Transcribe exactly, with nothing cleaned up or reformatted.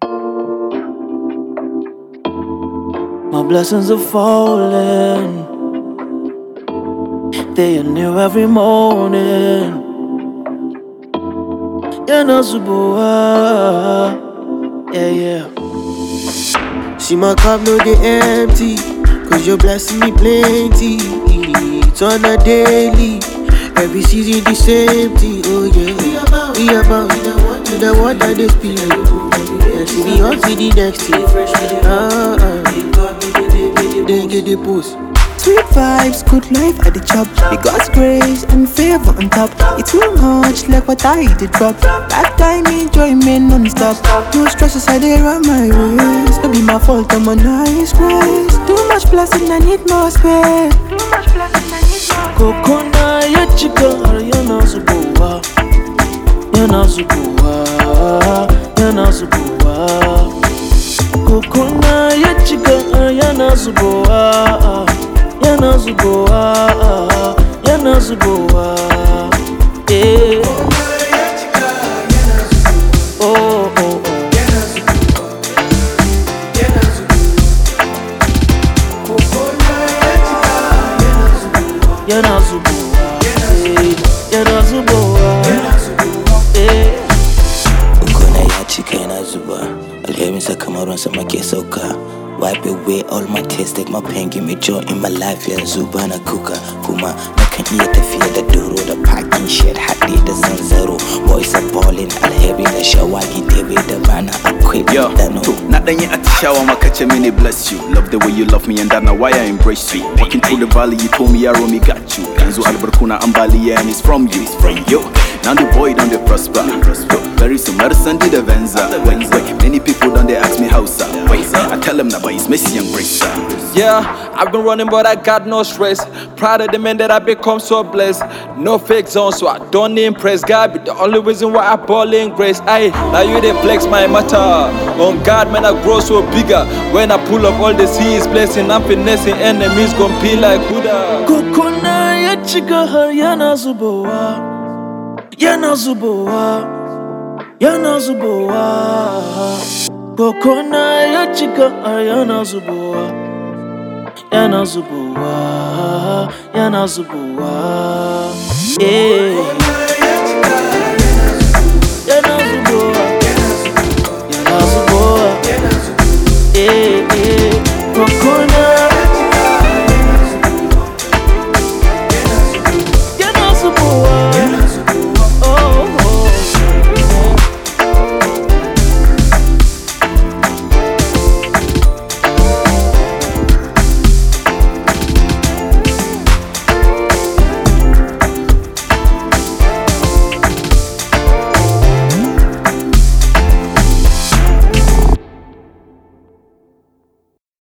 My blessings are falling, they are new every morning. Yana Zuboa, yeah, yeah. See my cup no dey empty, cause you're blessing me plenty. It's on a daily, every season the same thing. Oh yeah, we about to the one that they speak. Yeah, see me on to the next thing. Ah, ah. Then get the post. Sweet vibes, good life at the chop. With God's grace and favor on top. It's too much like what I did drop. That time enjoyment non-stop. No stresses, I did run my ways. Don't be my fault, I'm on nice grace. Too much blessing, I need more space. Too much blessing, I need more space. Kokona ya chica, yana Zuboa, yana Zuboa, yana Zuboa. Kokona ya chica, yana Zuboa, yana Zuboa, yana Zuboa, yeah. Oh, oh, oh. Yana Zuboa, yana Zuboa, eh. Ukona ya chika yana zuba. Alherin sa kamar ruwan sama ke sauka. Wipe away all my tears, take my pain, give me joy in my life. Yanzu bana kuka kuma nakan iya tafiya da doro da parking shed haɗe da zanzaro. Boys are balling, alheri da shawagi tebe da bana akwai dano. Na ɗanyi atishawa maka ce mini bless you. Love the way you love me and that's why I embrace you. Walking through the valley, you told me yaro me got you. Yanzu albarkuna ambaliya and it's from you, it's from you. Now the boy don't they prosper. Very soon, medicine did a venza. Wait, wait, many people don't they ask me how sir. Wait, I tell them that but it's Messi and Grace. Yeah, I've been running but I got no stress. Proud of the man that I become so blessed. No fake zone so I don't impress. God be the only reason why I ball in grace. Aye, now you they flex my matter. On God man I grow so bigger. When I pull up all the seas blessing, I'm finessing enemies gon' be like Buddha. Kokona ya chica, yana Zuboa, yana Zuboa, yana Zuboa. Kokona ya chica, yana Zuboa, yana Zuboa, yana Zuboa, yeah. Yana Zuboa, yana Zuboa, yeah, yeah. Kokona